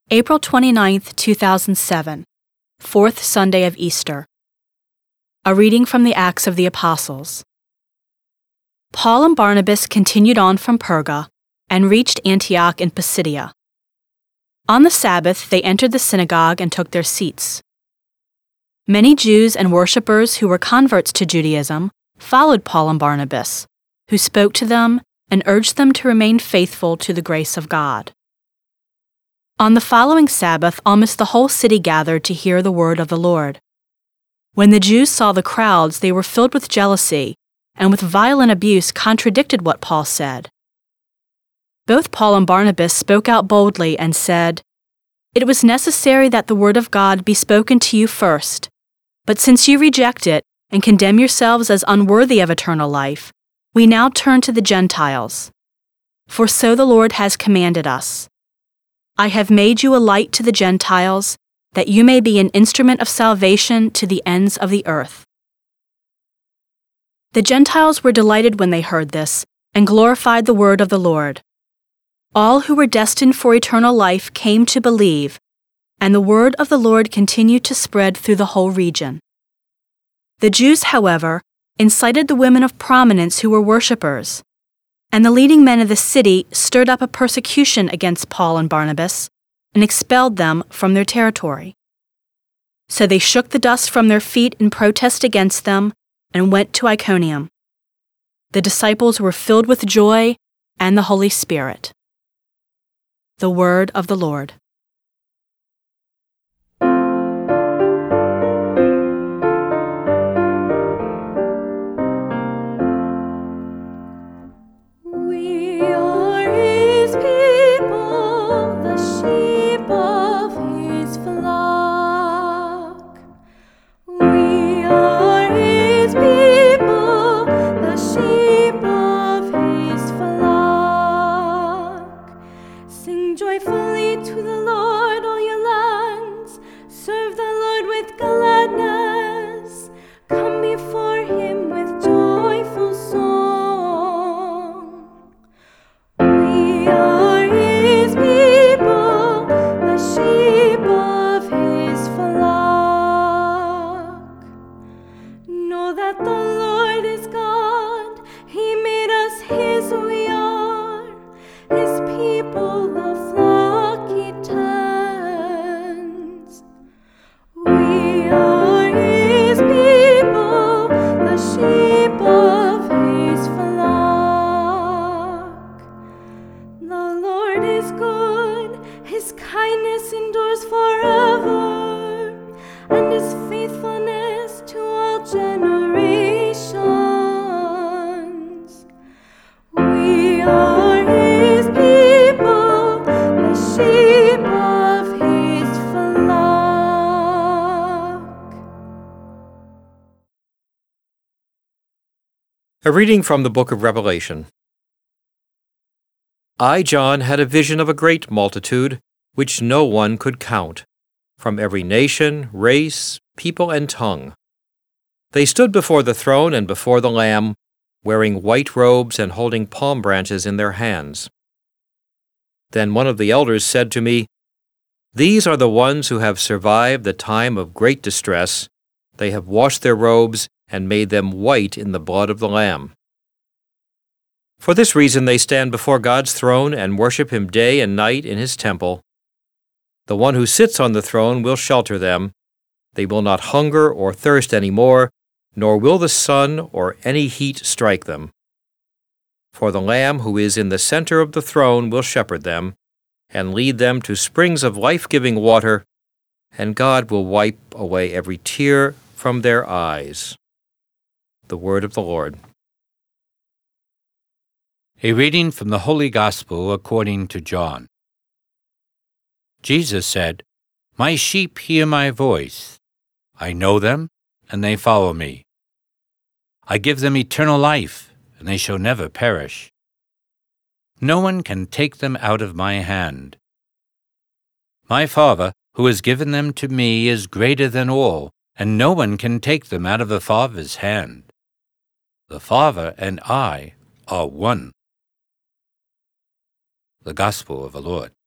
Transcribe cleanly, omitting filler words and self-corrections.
April 29, 2007, Fourth Sunday of Easter. A reading from the Acts of the Apostles. Paul and Barnabas continued on from Perga and reached Antioch in Pisidia. On the Sabbath, they entered the synagogue and took their seats. Many Jews and worshippers who were converts to Judaism followed Paul and Barnabas, who spoke to them and urged them to remain faithful to the grace of God. On the following Sabbath, almost the whole city gathered to hear the word of the Lord. When the Jews saw the crowds, they were filled with jealousy and with violent abuse contradicted what Paul said. Both Paul and Barnabas spoke out boldly and said, "It was necessary that the word of God be spoken to you first, but since you reject it and condemn yourselves as unworthy of eternal life, we now turn to the Gentiles. For so the Lord has commanded us. I have made you a light to the Gentiles, that you may be an instrument of salvation to the ends of the earth." The Gentiles were delighted when they heard this and glorified the word of the Lord. All who were destined for eternal life came to believe, and the word of the Lord continued to spread through the whole region. The Jews, however, incited the women of prominence who were worshippers, and the leading men of the city stirred up a persecution against Paul and Barnabas and expelled them from their territory. So they shook the dust from their feet in protest against them and went to Iconium. The disciples were filled with joy and the Holy Spirit. The word of the Lord. Joyfully to the Lord, all your lands. Serve the Lord with gladness. Come before him with joyful song. We are his people, the sheep of his flock. Know that the Lord is God. He made us his, we are his people, the flock he tends. We are his people, the sheep of his flock. The Lord is good, his kindness endures forever, and his faithfulness to all generations. We are his people, the sheep of his flock. A reading from the book of Revelation. I, John, had a vision of a great multitude, which no one could count, from every nation, race, people, and tongue. They stood before the throne and before the Lamb, wearing white robes and holding palm branches in their hands. Then one of the elders said to me, "These are the ones who have survived the time of great distress. They have washed their robes and made them white in the blood of the Lamb. For this reason they stand before God's throne and worship him day and night in his temple. The one who sits on the throne will shelter them. They will not hunger or thirst any more, nor will the sun or any heat strike them. For the Lamb who is in the center of the throne will shepherd them, and lead them to springs of life-giving water, and God will wipe away every tear from their eyes." The word of the Lord. A reading from the Holy Gospel according to John. Jesus said, "My sheep hear my voice. I know them, and they follow me. I give them eternal life, and they shall never perish. No one can take them out of my hand. My Father, who has given them to me, is greater than all, and no one can take them out of the Father's hand. The Father and I are one." The Gospel of the Lord.